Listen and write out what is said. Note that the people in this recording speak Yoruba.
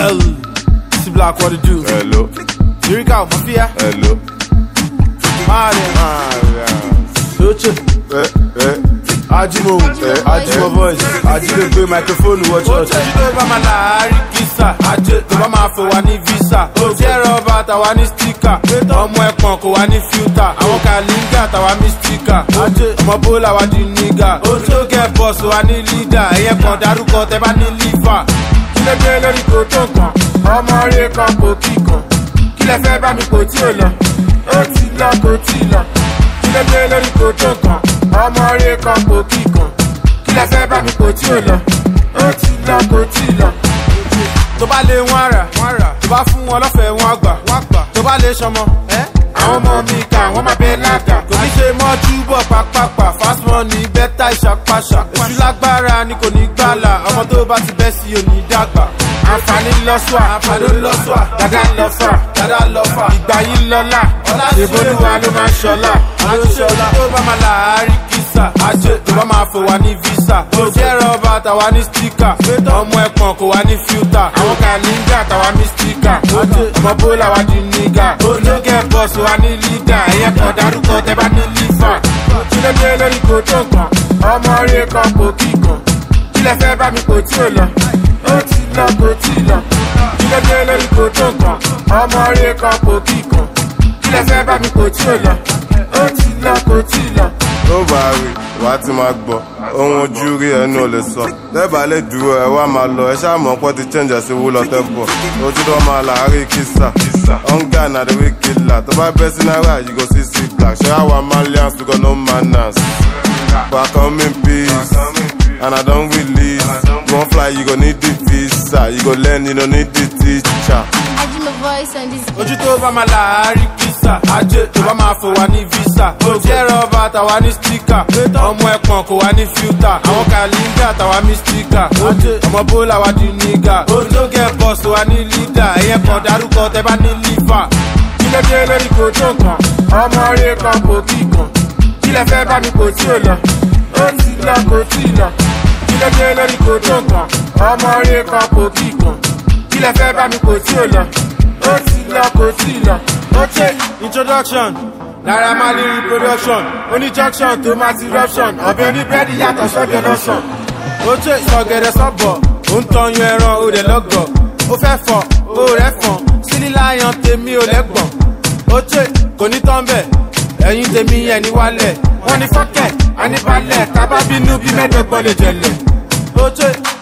C Black, what it do? Hello. Lyrical Mafia. Hello. Ajimo voice, Ajimo microphone, watch out. Over my life, kissa. Over my phone, one visa. Tear over, tawani sticker. Omo ekon ko wani filter. Awon kalinga, tawani sticker. Omo bola wa di nigga. So get boss, wani leader. Eyen kan daruko, te ba ni liver. Kile gbe lori ko to kan. Omo re kan ko kikan. Kile fe ba mi ko ti o lo. O ti lo ko ti lo. Kile gbe lori ko to kan. Ọmọ rẹ kan kò kíkan kí lẹ fẹ́ bá mi kò tí ò lọ ó ti lọ kò tí lọ. Tó bá lè wọ́n rà tó bá fún wọn lọ́fẹ̀ẹ́ wọn gbà tó bá lè ṣọmọ àwọn ọmọ mi kà wọ́n máa bẹ lága kò ní ṣe mọ́ túbọ̀ pàápàá fast money bẹ́tà ìṣàpàṣà èṣù lágbára ni kò ní gbàlà ọmọ tó bá ti bẹ́ sí òní dàgbà. Àǹfààní lọ́sùà dada lọ́fà ìgbà yìí lọ́la ìbòlúwa ló máa ń ṣọlá tó bá máa láàárín kìsà tó bá máa fò wá ní visa tó jẹ́ rọ́bà tàwa ní stíkà ọmọ ẹ̀pọ̀n kò wá ní fíútà àwọn kàlíńgà tàwa ní stíkà ọmọ bólà wá di nígà ológẹ́ bọ́ọ̀sì wá ní lídà ẹ̀yẹ kan dárúkọ tẹ bá ní lífà kílódé lórí kò tó nǹkan ọmọ rẹ kan kò kíkan kílẹ̀ fẹ́ bá mi kò tí ò lọ ó ti lọ kò tí lọ kílódé lórí kò tó nǹkan ọmọ rẹ kan kò kíkan kílẹ̀ fẹ́ bá mi kò tí ò lọ ó ti lọ kò tí lọ. Tó bá rí wàá ti máa gbọ́ ohun ojú rí ẹnu ò lè sọ lẹ́bàá lè dúró ẹ wá máa lọ ẹ ṣáà mọ̀ pọ́ ti change sí wúlọ tẹ́ bọ̀ ojú tó máa láàárín kìsà hunger na the way killer tó bá bẹ́ sí náírà you go see C Black ṣé àwa malians we got no manners but I come in peace and I don't release you wan fly you go need the visa you go learn you no need the teacher. Ojú tó bá máa láàárín kìsà tó bá máa fò wá ní visa tó jẹ́ rọ́bà tàwa ní stíkà ọmọ ẹ̀pọ̀n kò wá ní fíútà àwọn kàlíńgà tàwa ní stíkà ọmọ bólà wá di nígà ológẹ́ bọ́ọ̀sì wá ní lídà ẹ̀yẹ kan dárúkọ tẹ bá ní lífà kílódé lórí kò tó nǹkan ọmọ rẹ kan kò kíkan kílẹ̀ fẹ́ bá mi kò tí ò lọ ó ti lọ kò tí lọ kílódé lórí kò tó nǹkan ọmọ rẹ kan kò kíkan kílẹ̀ fẹ́ bá mi kò tí ò lọ ó ti lọ kò tí lọ. Introduction Naira Marley reproduction oní junction tó máa ti ruption ọ̀bẹ oníbẹ́ẹ̀dì yàtọ̀ sọ́bẹ̀ lọ́sàn. Ó ṣe ìsọ̀gẹ̀dẹ̀ sọ́bọ̀ ó ń tọyún ẹran ó dẹ̀ lọ́gọ̀ ó fẹ́ fọ̀ ó rẹ̀ fọ̀n sílí láyàn tèmi ò lẹ́gbọ̀n. Ó ṣe kò ní tán bẹ̀ ẹ̀yìn tèmi yẹn ní wálẹ̀ wọ́n ní fọ́kẹ̀ àníbalẹ̀ tábà bínú bí mẹ́ẹ̀ẹ́dọ́gbọ̀n lè jẹ̀lẹ̀. Ó ṣe